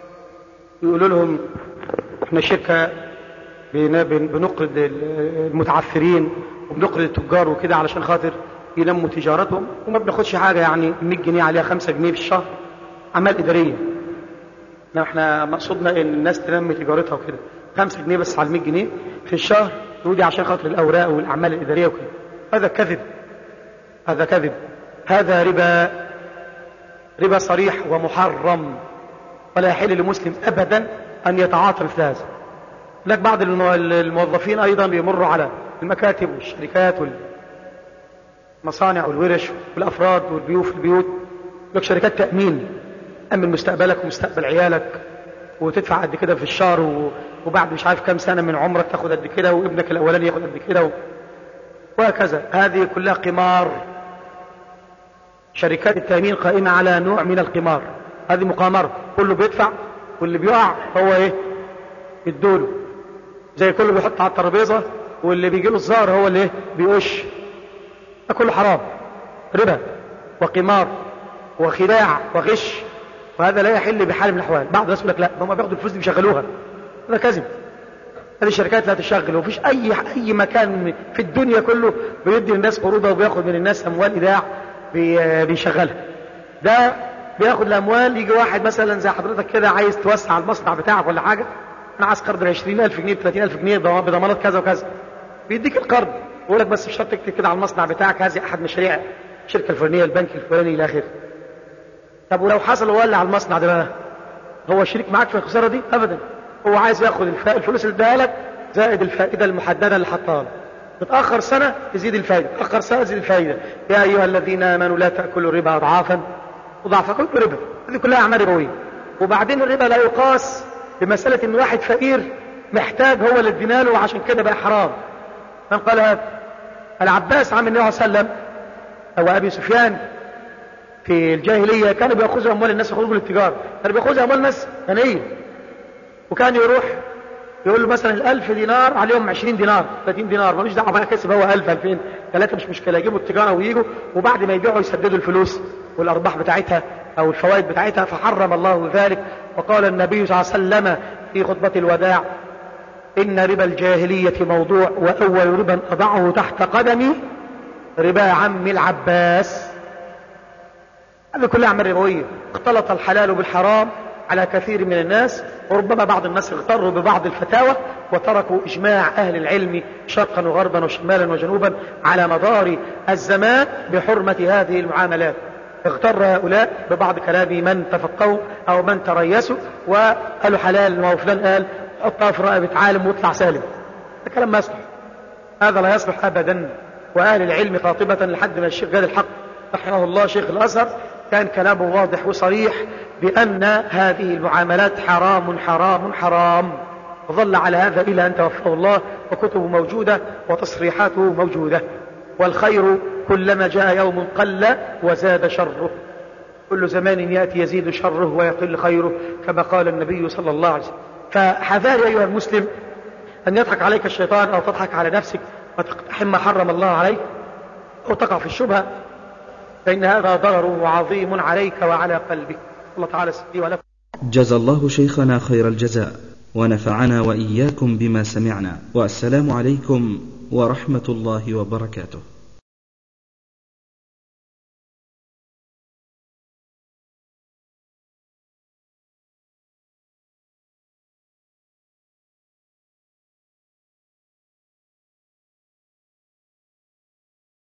يقولوا لهم احنا شركة بنقرض المتعثرين وبنقرض التجار وكده علشان خاطر ينموا تجارتهم، وما بناخدش حاجة، يعني مية جنيه عليها خمسة جنيه في الشهر أعمال إدارية. احنا مقصودنا ان الناس تنمي تجارتها وكده، خمسة جنيه بس على مية جنيه في الشهر، ودي عشان خاطر الأوراق والأعمال الإدارية وكده. هذا كذب، هذا كذب، هذا ربا، ربا صريح ومحرم، ولا يحل لمسلم أبدا أن يتعاطى مثل هذا. لك بعض الموظفين أيضا بيمروا على المكاتب والشركات والمصانع والورش والأفراد والبيوت في البيوت، لك شركات تأمين، أمن مستقبلك ومستقبل عيالك، وتدفع قد كده في الشهر، وبعد مش عارف كم سنة من عمرك تاخد قد كده، وابنك الأولاني ياخد قد كده، وهكذا. هذه كلها قمار. شركات التأمين قائمة على نوع من القمار، هذه مقامرة، كله بيدفع، واللي بيقع هو ايه؟ يدوله، زي كله بيحط على الترابيزة، واللي بيجي له الزهر هو اللي بيقش. ده كله حرام، ربا وقمار وخداع وغش، وهذا لا يحل بحال من الأحوال. بعض الناس يقول لك لا، هم بياخدوا الفلوس دي بيشغلوها، هذا كذب. هذه الشركات لا تشغل، ومفيش أي أي مكان في الدنيا كله بيدي الناس قروضة وبياخد من الناس أموال إيداع بيشغلها. ده بياخد الأموال، يجي واحد مثلا زي حضرتك كده عايز توسع المصنع بتاعك ولا حاجة، أنا عايز قرض عشرين ألف جنيه بثلاثين ألف جنيه بضمانات كذا وكذا، بيديك القرض ويقول لك بس مش شرط تكتب كده على المصنع بتاعك هذه أحد مشاريع الشركة الفلانية، البنك الفلاني إلى آخره. طب ولو حصل وولع على المصنع ده بقى، هو شريك معاك في الخسارة دي؟ أبدا. هو عايز ياخد الفلوس اللي اداها لك زائد الفائدة المحددة اللي حطها لك. تتأخر سنة تزيد الفائدة، تتأخر سنة تزيد الفائدة. يا أيها الذين آمنوا لا تأكلوا الربا أضعافا وضعفا، كله ربا، هذه كلها أعمال ربوية. وبعدين الربا لا يقاس بمسألة إن واحد فقير محتاج هو اللي ادينا له وعشان كده بقى حرام. من قال هذا؟ العباس عم النبي صلى الله عليه وسلم أو أبي سفيان في الجاهلية كانوا بيأخذوا أموال الناس يخرجوا للتجارة، كانوا بيأخذوا أموال الناس غنية، وكان يروح يقول له مثلا الألف دينار عليهم عشرين دينار ثلاثين دينار، ملوش دعوة بقى كسب هو ألف ألفين ثلاثة مش مشكلة، يجيبوا التجارة ويجوا، وبعد ما يبيعوا يسددوا الفلوس والأرباح بتاعتها أو الفوائد بتاعتها. فحرم الله ذلك، وقال النبي صلى الله عليه وسلم في خطبة الوداع: إن ربا الجاهلية موضوع، وأول ربا أضعه تحت قدمي ربا عم العباس. هذه كلها أعمال ربوية، اختلط الحلال بالحرام على كثير من الناس، وربما بعض الناس اغتروا ببعض الفتاوى وتركوا إجماع أهل العلم شرقا وغربا وشمالا وجنوبا على مدار الزمان بحرمة هذه المعاملات. اغتر هؤلاء ببعض كلام من تفقهوا أو من تريسوا وقالوا حلال، وفلان قال حطها في رقبة عالم واطلع سالم. هذا كلام ما يصلح، هذا لا يصلح أبدا. وأهل العلم قاطبة لحد ما الشيخ قال الحق رحمه الله شيخ الأزهر كان كلامه واضح وصريح بأن هذه المعاملات حرام حرام حرام، وظل على هذا إلى أن توفاه الله، وكتبه موجودة وتصريحاته موجودة. والخير كلما جاء يوم قل وزاد شره، كل زمان يأتي يزيد شره ويقل خيره، كما قال النبي صلى الله عليه وسلم. فحذار أيها المسلم أن يضحك عليك الشيطان أو تضحك على نفسك وتقتحم ما حرم الله عليك أو تقع في الشبهة، فإن هذا ضرره عظيم عليك وعلى قلبك. الله تعالى سبحانه ولكم. جزى الله شيخنا خير الجزاء، ونفعنا وإياكم بما سمعنا، والسلام عليكم ورحمة الله وبركاته.